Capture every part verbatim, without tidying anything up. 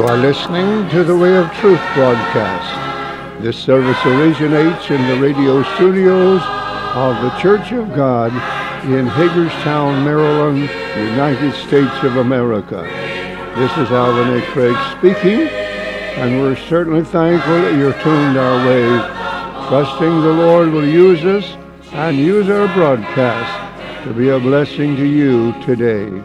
are listening to the Way of Truth broadcast. This service originates in the radio studios of the Church of God in Hagerstown, Maryland, United States of America. This is Alvin A. Craig speaking, and we're certainly thankful that you're tuned our way, trusting the Lord will use us and use our broadcast to be a blessing to you today.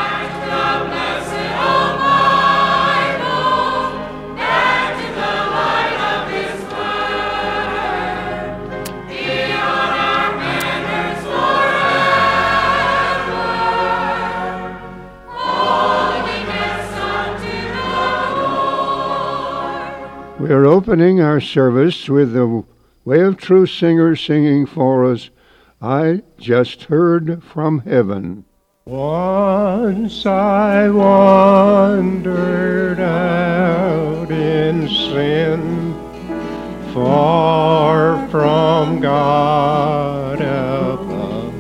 We're opening our service with the Way of Truth singers singing for us, I Just Heard from Heaven. Once I wandered out in sin, far from God above.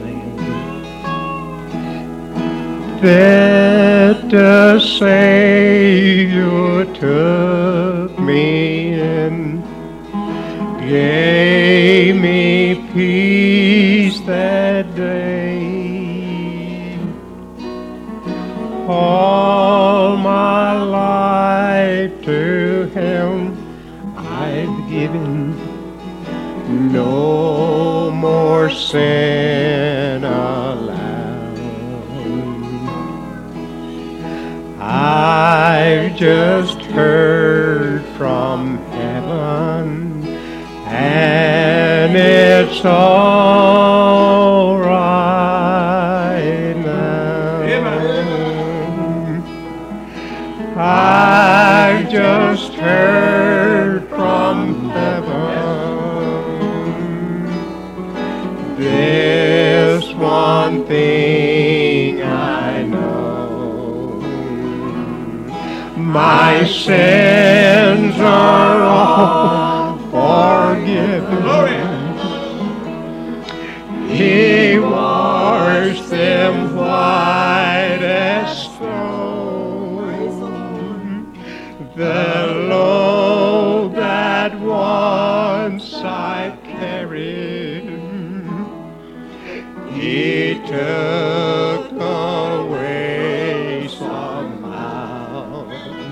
That the Savior took me in, gave me peace that day. All my life to Him I've given, no more sin allowed. I've just heard from heaven, and it's all right now. Amen. I've just heard from heaven, this one thing I know. My sins are all forgiven. Glory. He washed them white as snow. The load that once I carried, He took away somehow.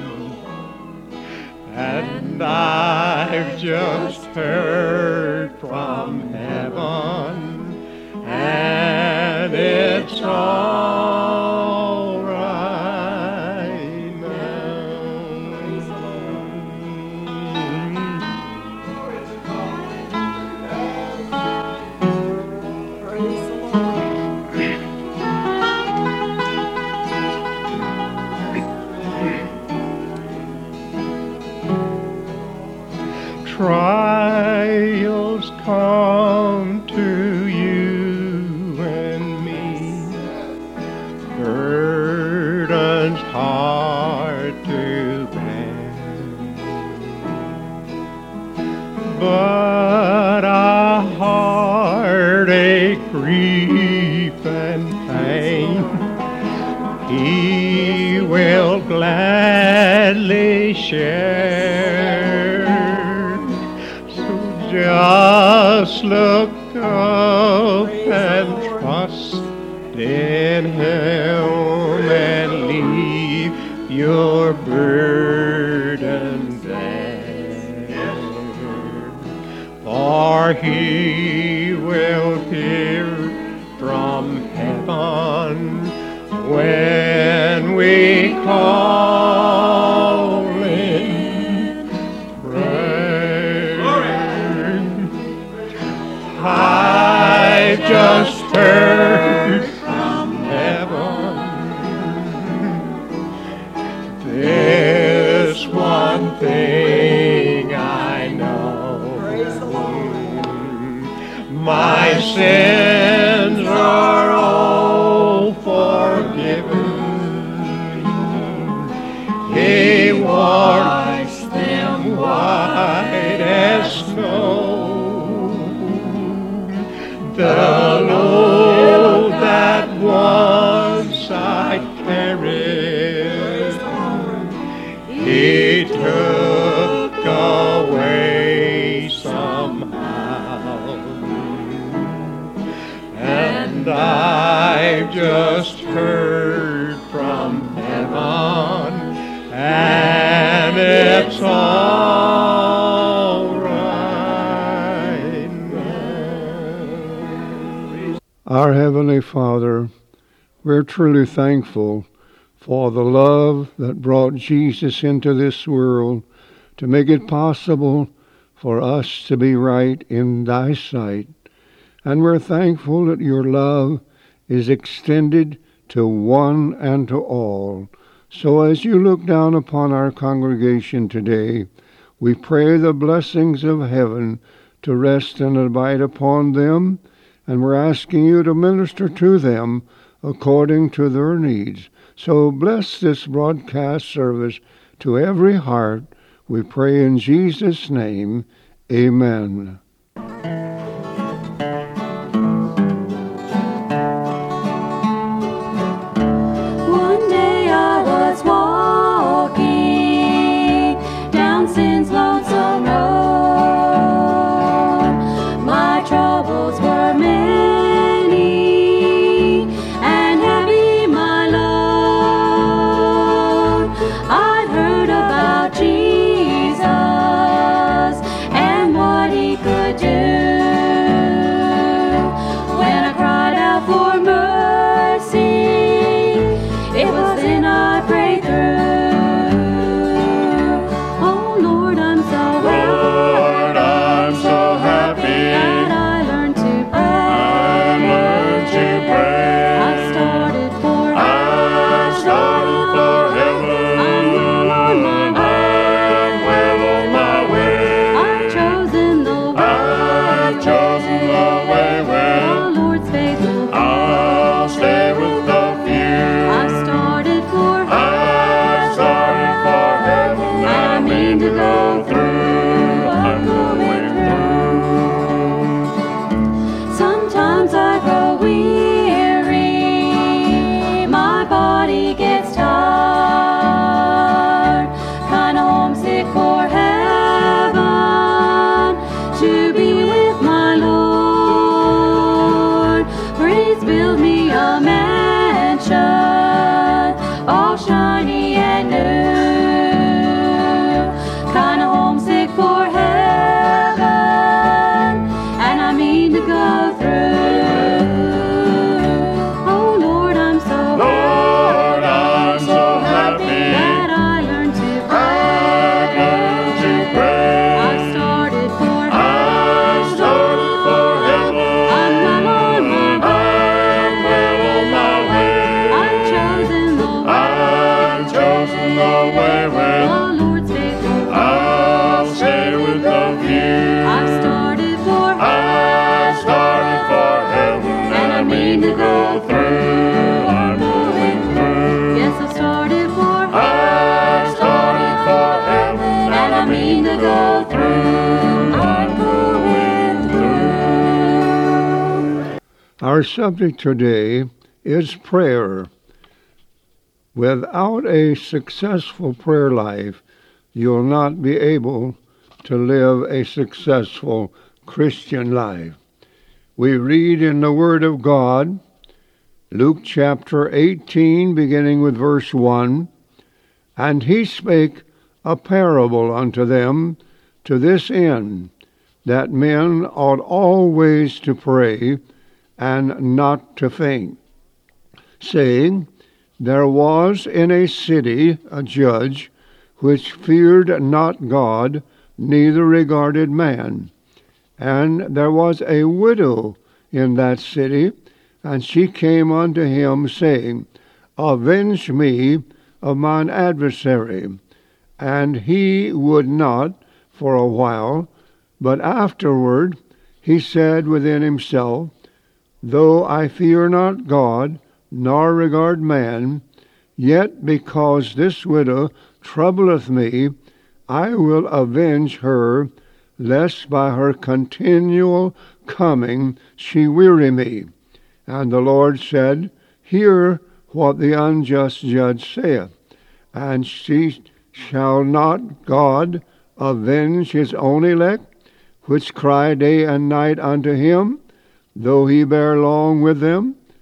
And I've just heard from heaven, and it's all right now. Praise the Lord. Trials come to you and me, burdens hard to bear, but a heartache, grief, and pain He will gladly share. Just look up and trust in Him and leave your burden there. For He will hear from heaven when we call in prayer. I've just heard from heaven, this one thing I know. Praise the Lord. My sins are all forgiven. He washed them white as snow. The load that once I carried, just heard from heaven, and it's all right now. Our Heavenly Father, we're truly thankful for the love that brought Jesus into this world to make it possible for us to be right in thy sight. And we're thankful that your love is extended to one and to all. So as you look down upon our congregation today, we pray the blessings of heaven to rest and abide upon them, and we're asking you to minister to them according to their needs. So bless this broadcast service to every heart. We pray in Jesus' name. Amen. One day I was walking down sin's lonesome road. My troubles were many and heavy my load. I'd heard about Jesus and what he could do. When I cried out for mercy, it was then I prayed through. Oh Lord, I'm so Lord, I'm so happy that I learned to pray. I learned to pray. I started for I started for heaven. I'm well on my way. I'm well on my way. I've chosen the way. I've chosen the way well. The Lord's faithful. I'll stay with the few. I started for I started for heaven. I mean to go through. I'm going through. Sometimes I grow weary, my body gets tired, kinda homesick for heaven, to be with my Lord. Please build me a mansion, all shiny and new, kinda homesick for heaven, and I mean to go through. Oh Lord, I'm so Lord, I'm so happy that I learned to I learned to pray. I started for I started for heaven. I'm well on my I'm well on my way. I've chosen the I've chosen the way well. the Lord's faithful. I'll stay with the few. I started for I started for heaven, and I mean to go through. I'm going through. Yes, I started for I started for heaven, and I mean to go through. I'm going through. Our subject today is prayer. Without a successful prayer life, you'll not be able to live a successful Christian life. We read in the Word of God, Luke chapter eighteen, beginning with verse one, "And he spake a parable unto them to this end, that men ought always to pray, and not to faint, saying, There was in a city a judge, which feared not God, neither regarded man. And there was a widow in that city, and she came unto him, saying, Avenge me of mine adversary. And he would not for a while, but afterward he said within himself, Though I fear not God, nor regard man, yet because this widow troubleth me, I will avenge her, lest by her continual coming she weary me. And the Lord said, Hear what the unjust judge saith. And she shall not God avenge his own elect, which cry day and night unto him, though he bear long with them?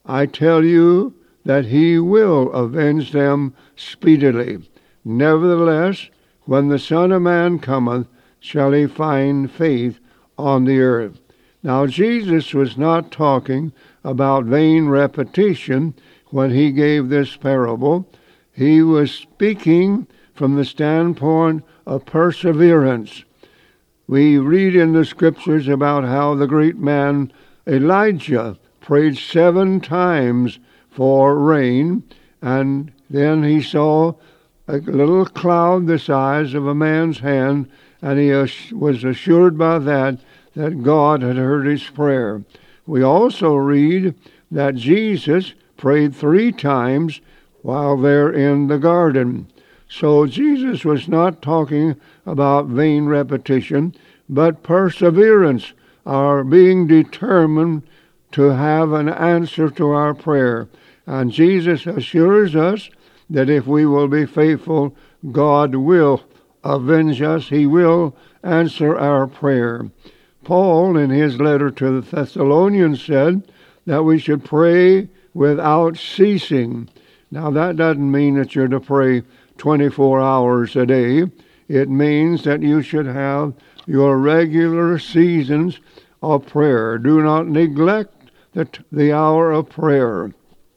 I tell you that he will avenge them speedily. Nevertheless, when the Son of Man cometh, shall he find faith on the earth? Now, Jesus was not talking about vain repetition when he gave this parable. He was speaking from the standpoint of perseverance. We read in the scriptures about how the great man Elijah prayed seven times for rain, and then he saw a little cloud the size of a man's hand, and he was assured by that that God had heard his prayer. We also read that Jesus prayed three times while there in the garden. So Jesus was not talking about vain repetition, but perseverance, our being determined to have an answer to our prayer. And Jesus assures us that if we will be faithful, God will avenge us. He will answer our prayer. Paul, in his letter to the Thessalonians, said that we should pray without ceasing. Now, that doesn't mean that you're to pray twenty-four hours a day. It means that you should have your regular seasons of prayer. Do not neglect the, the hour of prayer.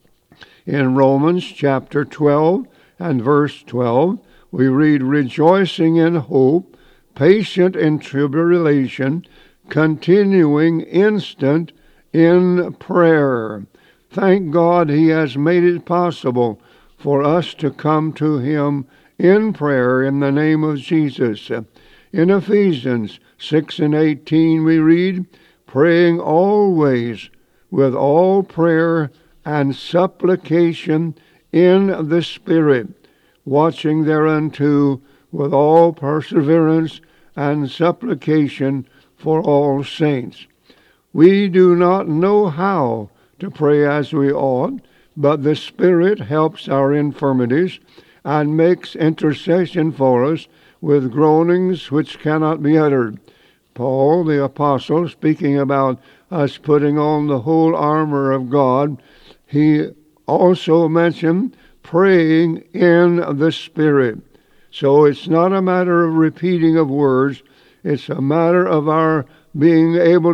In Romans chapter twelve and verse twelve, we read, rejoicing in hope, patient in tribulation, continuing instant in prayer. Thank God he has made it possible for us to come to him in prayer in the name of Jesus. In Ephesians six and eighteen we read, praying always with all prayer and supplication in the Spirit, watching thereunto with all perseverance and supplication for all saints. We do not know how to pray as we ought, but the Spirit helps our infirmities and makes intercession for us with groanings which cannot be uttered. Paul, the apostle, speaking about us putting on the whole armor of God, he also mentioned praying in the Spirit. So it's not a matter of repeating of words. It's a matter of our being able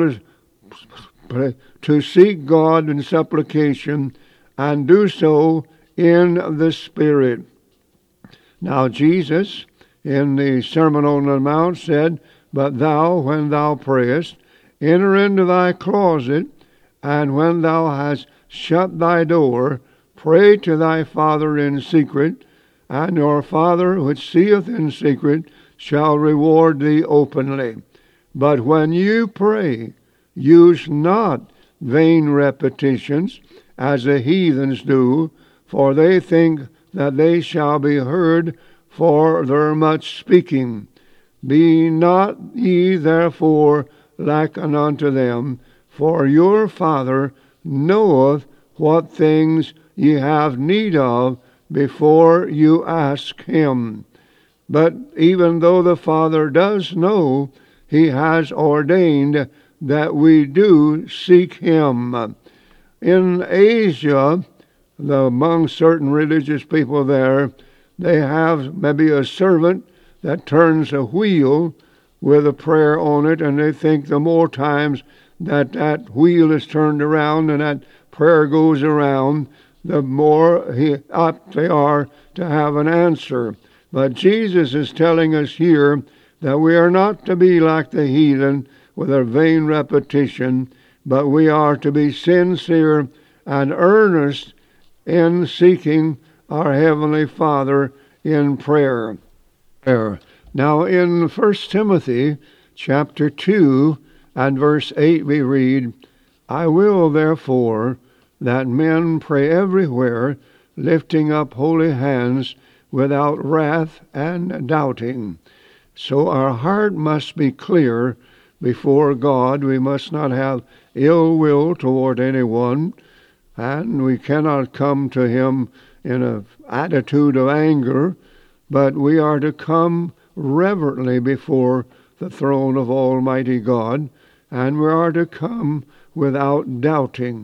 to, to seek God in supplication and do so in the Spirit. Now Jesus, in the Sermon on the Mount, said, but thou, when thou prayest, enter into thy closet, and when thou hast shut thy door, pray to thy Father in secret, and your Father which seeth in secret shall reward thee openly. But when you pray, use not vain repetitions, as the heathens do, for they think that they shall be heard for their much speaking. Be not ye therefore like unto them, for your Father knoweth what things ye have need of before you ask him. But even though the Father does know, he has ordained that we do seek him. In Asia, the, among certain religious people there, they have maybe a servant that turns a wheel with a prayer on it, and they think the more times that that wheel is turned around and that prayer goes around, the more he, apt they are to have an answer. But Jesus is telling us here that we are not to be like the heathen with a vain repetition, but we are to be sincere and earnest in seeking our Heavenly Father in prayer. Now in First Timothy chapter two and verse eight we read, I will therefore that men pray everywhere, lifting up holy hands without wrath and doubting. So our heart must be clear before God. We must not have ill will toward anyone, and we cannot come to him in an attitude of anger, but we are to come reverently before the throne of Almighty God, and we are to come without doubting.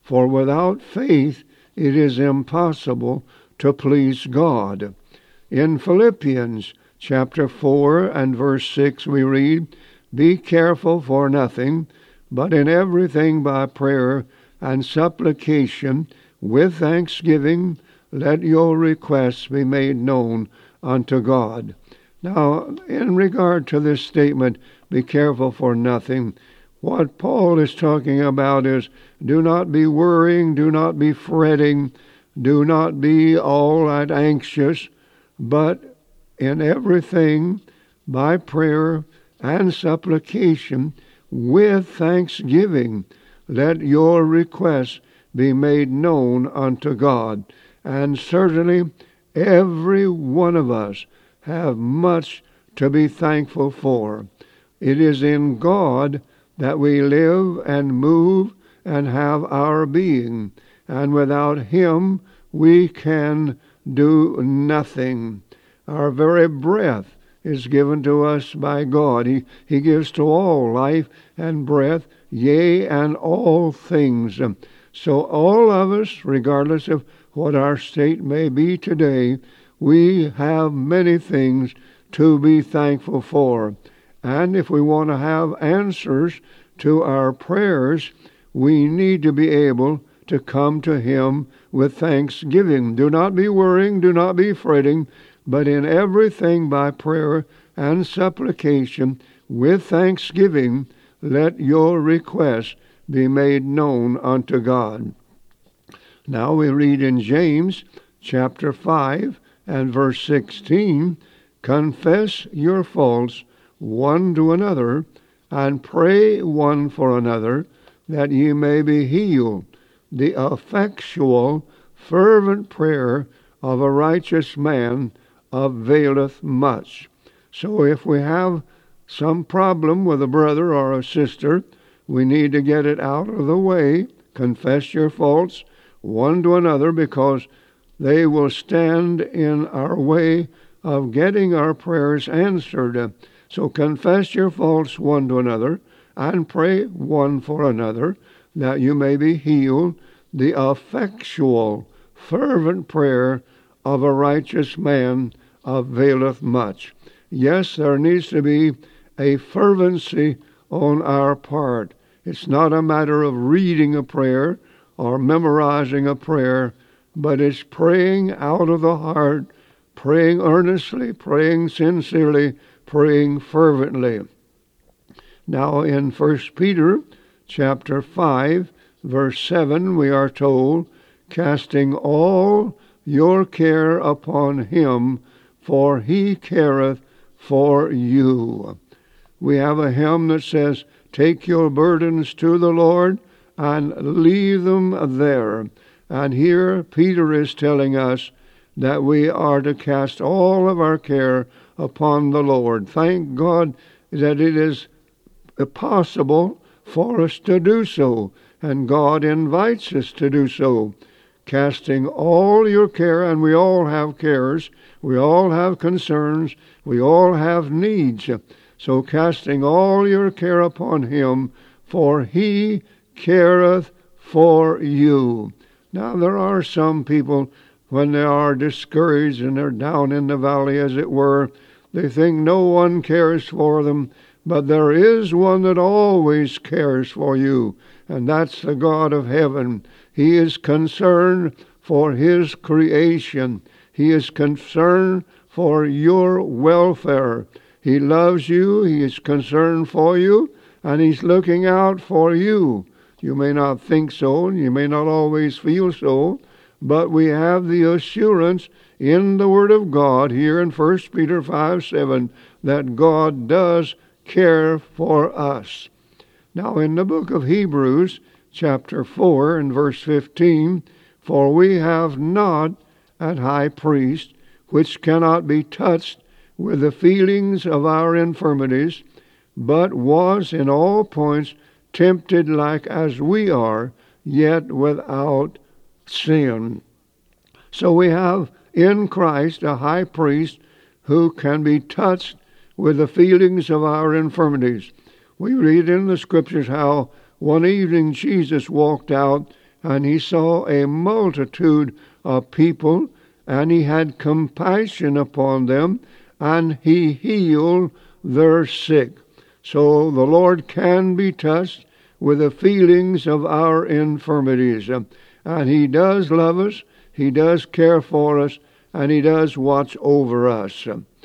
For without faith it is impossible to please God. In Philippians chapter four and verse six we read, Be careful for nothing, but in everything by prayer and supplication with thanksgiving let your requests be made known unto God. Now, in regard to this statement, be careful for nothing, what Paul is talking about is do not be worrying, do not be fretting, do not be all that anxious, but in everything by prayer and supplication with thanksgiving let your requests be made known unto God. And certainly every one of us have much to be thankful for. It is in God that we live and move and have our being, and without Him we can do nothing. Our very breath is given to us by God. He, he gives to all life and breath, yea, and all things. So all of us, regardless of what our state may be today, we have many things to be thankful for. And if we want to have answers to our prayers, we need to be able to come to Him with thanksgiving. Do not be worrying, do not be fretting, but in everything by prayer and supplication with thanksgiving let your requests be made known unto God. Now we read in James chapter five and verse sixteen, Confess your faults one to another, and pray one for another, that ye may be healed. The effectual, fervent prayer of a righteous man availeth much. So if we have some problem with a brother or a sister, we need to get it out of the way. Confess your faults one to another, because they will stand in our way of getting our prayers answered. So confess your faults one to another, and pray one for another, that you may be healed. The effectual, fervent prayer of a righteous man availeth much. Yes, there needs to be a fervency on our part. It's not a matter of reading a prayer or memorizing a prayer, but it's praying out of the heart, praying earnestly, praying sincerely, praying fervently. Now in First Peter chapter five, verse seven, we are told, Casting all your care upon Him, for He careth for you. We have a hymn that says, Take your burdens to the Lord and leave them there. And here Peter is telling us that we are to cast all of our care upon the Lord. Thank God that it is possible for us to do so, and God invites us to do so. Casting all your care, and we all have cares, we all have concerns, we all have needs. So casting all your care upon Him, for He careth for you. Now there are some people, when they are discouraged and they're down in the valley, as it were, they think no one cares for them, but there is one that always cares for you, and that's the God of heaven. He is concerned for His creation. He is concerned for your welfare. He loves you, He is concerned for you, and He's looking out for you. You may not think so, and you may not always feel so, but we have the assurance in the Word of God here in First Peter five seven that God does care for us. Now in the book of Hebrews, chapter four and verse fifteen, For we have not an high priest which cannot be touched with the feelings of our infirmities, but was in all points tempted like as we are, yet without sin. So we have in Christ a high priest who can be touched with the feelings of our infirmities. We read in the Scriptures how one evening Jesus walked out and he saw a multitude of people, and he had compassion upon them, and he healed their sick. So the Lord can be touched with the feelings of our infirmities. And he does love us, he does care for us, and he does watch over us.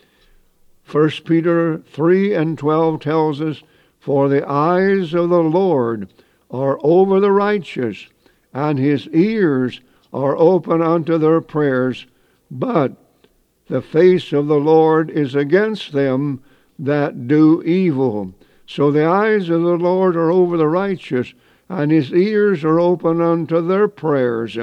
First Peter three and twelve tells us, "For the eyes of the Lord are over the righteous, and his ears are open unto their prayers, but the face of the Lord is against them that do evil." So the eyes of the Lord are over the righteous, and his ears are open unto their prayers.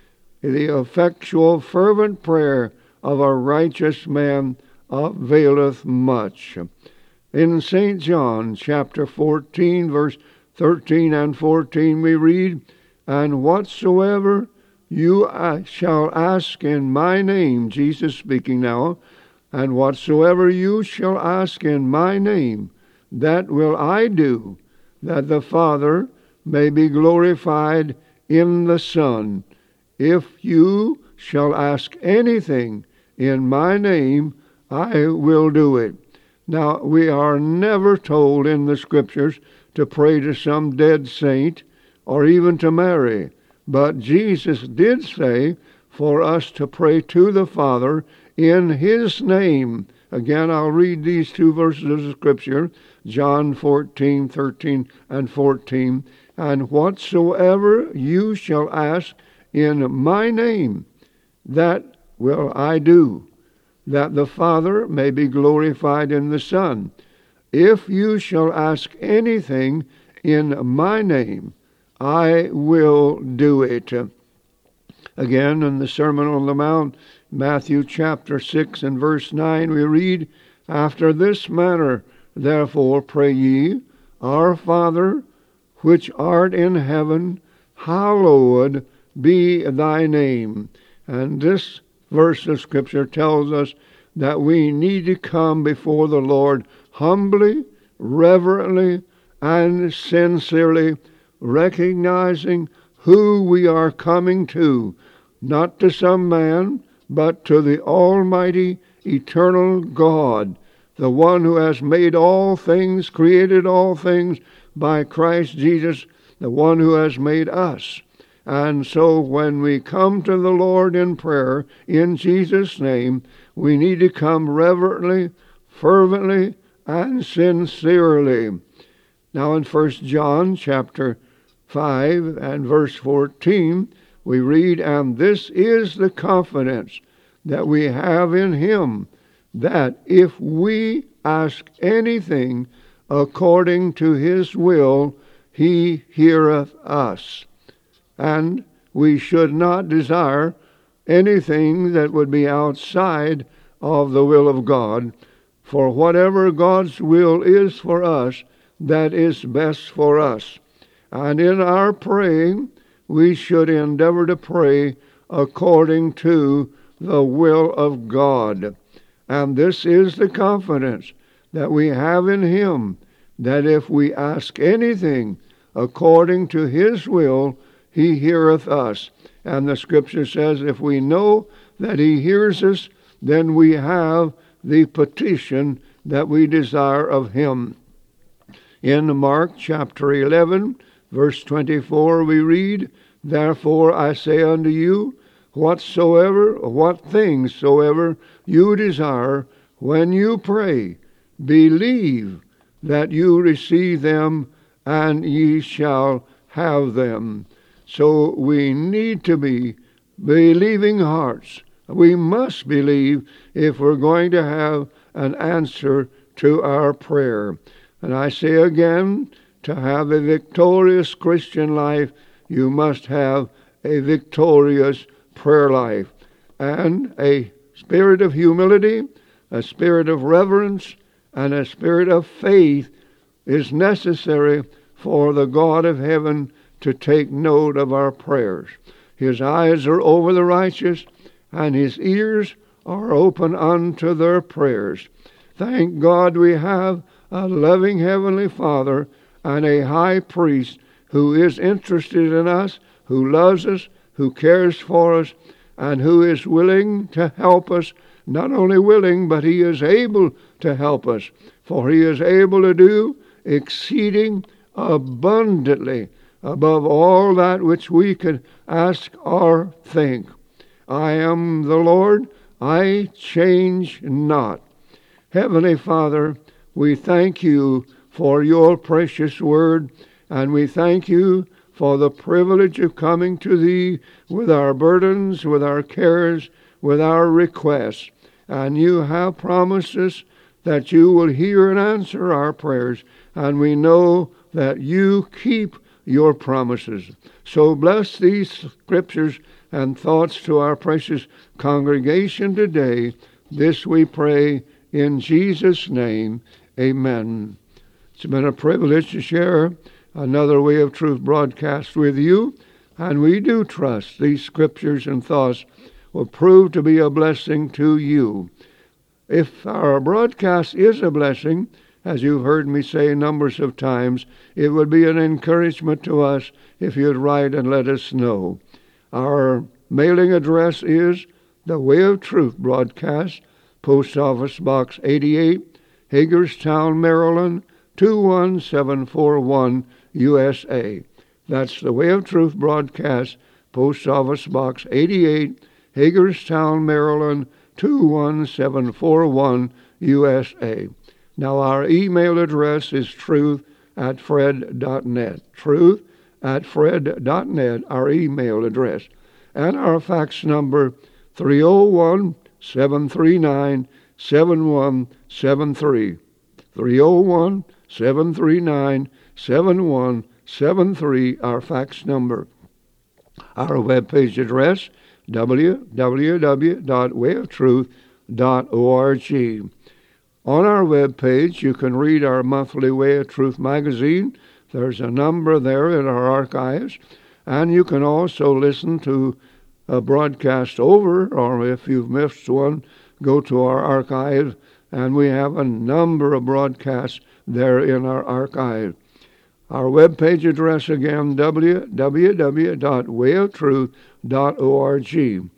The effectual, fervent prayer of a righteous man availeth much. In Saint John chapter fourteen, verse thirteen and fourteen, we read, "And whatsoever you shall ask in my name," Jesus speaking now, "and whatsoever you shall ask in my name, that will I do, that the Father may be glorified in the Son. If you shall ask anything in my name, I will do it." Now, we are never told in the Scriptures to pray to some dead saint or even to Mary, but Jesus did say for us to pray to the Father in his name. Again, I'll read these two verses of Scripture, John fourteen, thirteen and fourteen. "And whatsoever you shall ask in my name, that will I do, that the Father may be glorified in the Son. If you shall ask anything in my name, I will do it." Again, in the Sermon on the Mount, Matthew chapter six and verse nine, we read, "After this manner, therefore, pray ye, Our Father, which art in heaven, hallowed be thy name." And this verse of Scripture tells us that we need to come before the Lord humbly, reverently, and sincerely, recognizing who we are coming to, not to some man, but to the Almighty, eternal God, the one who has made all things, created all things by Christ Jesus, the one who has made us. And so when we come to the Lord in prayer, in Jesus' name, we need to come reverently, fervently, and sincerely. Now in First John chapter five and verse fourteen, we read, "And this is the confidence that we have in him, that if we ask anything according to his will, he heareth us." And we should not desire anything that would be outside of the will of God, for whatever God's will is for us, that is best for us. And in our praying, we should endeavor to pray according to the will of God. And this is the confidence that we have in him, that if we ask anything according to his will, he heareth us. And the Scripture says, if we know that he hears us, then we have the petition that we desire of him. In Mark chapter eleven, verse twenty-four, we read, "Therefore I say unto you, whatsoever, what things soever you desire, when you pray, believe that you receive them, and ye shall have them." So we need to be believing hearts. We must believe if we're going to have an answer to our prayer. And I say again, to have a victorious Christian life, you must have a victorious prayer life. And a spirit of humility, a spirit of reverence, and a spirit of faith is necessary for the God of heaven to take note of our prayers. His eyes are over the righteous, and his ears are open unto their prayers. Thank God we have a loving Heavenly Father and a high priest who is interested in us, who loves us, who cares for us, and who is willing to help us. Not only willing, but he is able to help us, for he is able to do exceeding abundantly above all that which we can ask or think. I am the Lord, I change not. Heavenly Father, we thank you for your precious word, and we thank you for the privilege of coming to thee with our burdens, with our cares, with our requests. And you have promised us that you will hear and answer our prayers, and we know that you keep your promises. So bless these scriptures and thoughts to our precious congregation today. This we pray in Jesus' name. Amen. It's been a privilege to share another Way of Truth broadcast with you, and we do trust these scriptures and thoughts will prove to be a blessing to you. If our broadcast is a blessing, as you've heard me say numbers of times, it would be an encouragement to us if you'd write and let us know. Our mailing address is the Way of Truth broadcast, Post Office Box eighty-eight, Hagerstown, Maryland, two one seven four one, U S A. That's the Way of Truth broadcast, Post Office Box eighty-eight, Hagerstown, Maryland, two one seven four one, U S A. Now our email address is truth at fred dot net. Truth at fred dot net, our email address. And our fax number, three oh one, seven three nine, seven one seven three. three oh one, seven three nine, seven one seven three, our fax number. Our webpage address, w w w dot way of truth dot org. On our webpage, you can read our monthly Way of Truth magazine. There's a number there in our archives. And you can also listen to a broadcast over, or if you've missed one, go to our archive, and we have a number of broadcasts there in our archive. Our webpage address again, w w w dot way of truth dot org.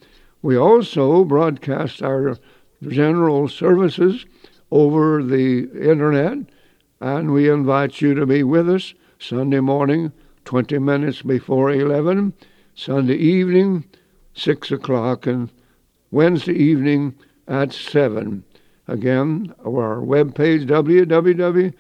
We also broadcast our general services over the internet, and we invite you to be with us Sunday morning, twenty minutes before eleven, Sunday evening, six o'clock, and Wednesday evening at seven. Again, our webpage, w w w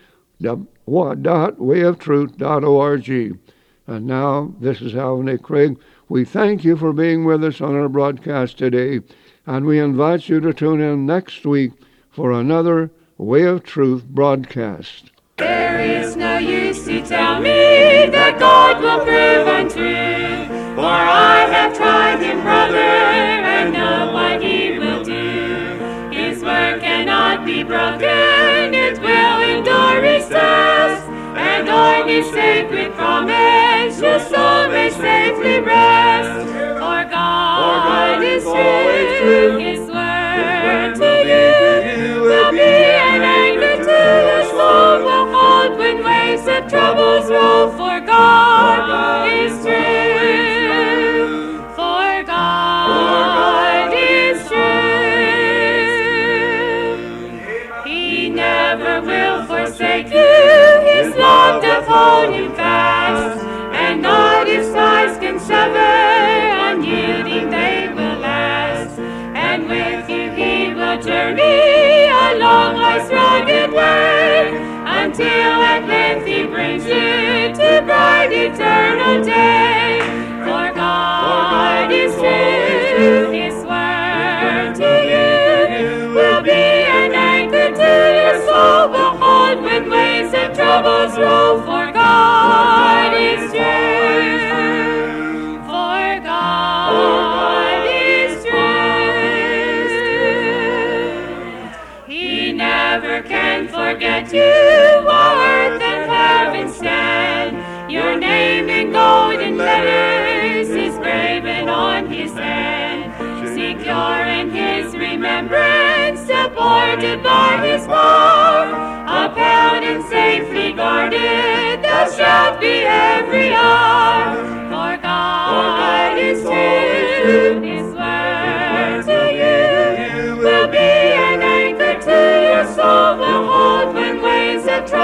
dot way of truth dot org. And now, this is Alvin A. Craig. We thank you for being with us on our broadcast today, and we invite you to tune in next week for another Way of Truth broadcast. There is no use to tell me that God will prove untrue, for I have tried him, brother, and know what he will do. His word cannot be broken, it will endure its test, and on his sacred promise your soul may safely rest. For God is true, his word to you will be an anchor to your soul, will hold when waves of troubles roll. For God is true, for God is true. He never will forsake you, his love doth hold you fast, and not if ties can sever, unyielding they will last. And with you he will journey along life's rugged way, until at length he brings you to bright eternal day. For God is true, his word to you will be an anchor to your soul, will hold when waves of troubles roll. For God is true, for God is true. He never can forget you, while earth and heaven stand. Your name in golden letters is graven on his hand, secure in his remembrance, supported by his power, upheld and safely guarded, thou shalt be every hour. For God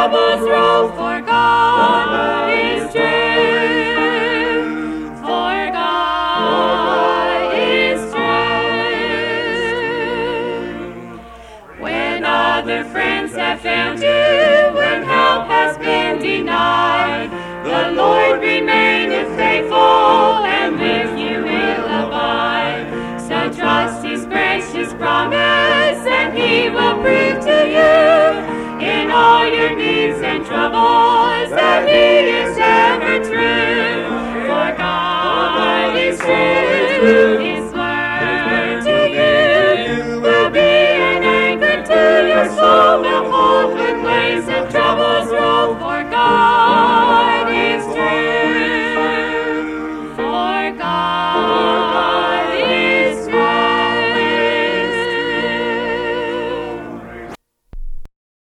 troubles roll, for God is true. For God is true. When other friends have found you, when help has been denied, the Lord remaineth faithful, and with you will abide. So trust His precious promise, and He will prove to you in all your needs and troubles that He is ever true. For God is true.